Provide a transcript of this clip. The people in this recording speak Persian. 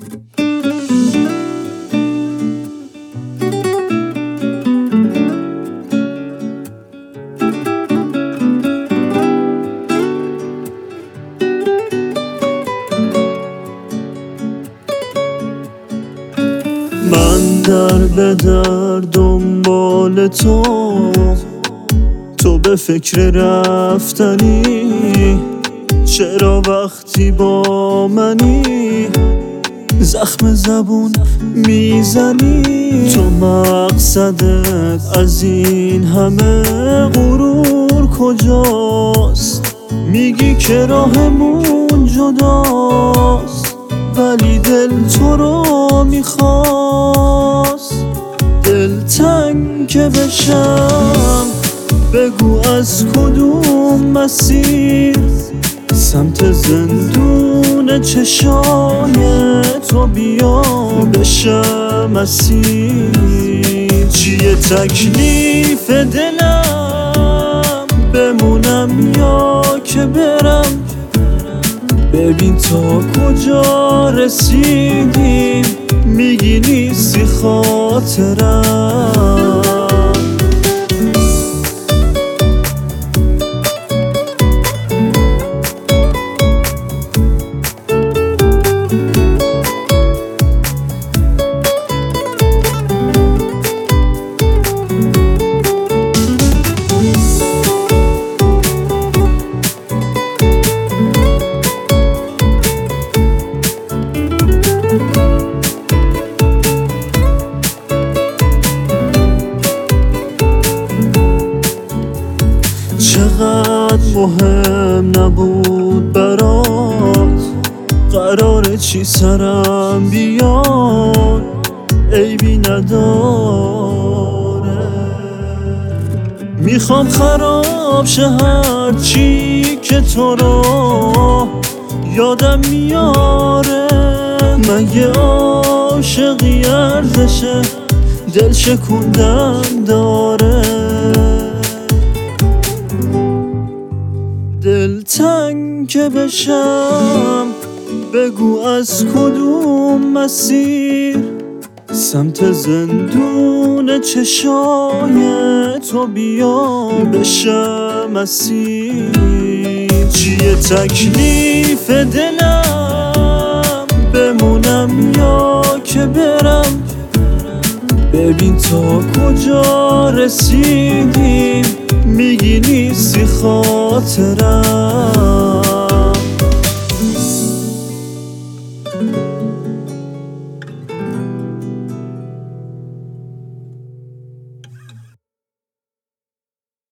من در به در دنبال تو به فکر رفتنی، چرا وقتی با منی زخم زبون میزنی؟ تو مقصدت از این همه غرور کجاست؟ میگی که راهمون جداست، ولی دل تو رو میخواست. دلتنگ که بشم بگو از کدوم مسیر، سمت زندون چشای تو بیام بشم اسیر. چیه تکلیف دلم، بمونم یا که برم؟ ببین تا کجا رسیدیم، میگی نیستی خاطرم. چقدر مهم نبود برات، قراره چی سرم بیاد، عیبی نداره. میخوام خراب شه هر چی که تو رو یادم میاره. مگه عاشقی ارزشه دل شکوندن داره؟ دلتنگ که بشم بگو از کدوم مسیر، سمت زندون چشای تو بیام بشم اسیر. چیه تکلیف دلم، بمونم یا که برم؟ ببین تا کجا رسیدیم، میگی نیستی خاطرم.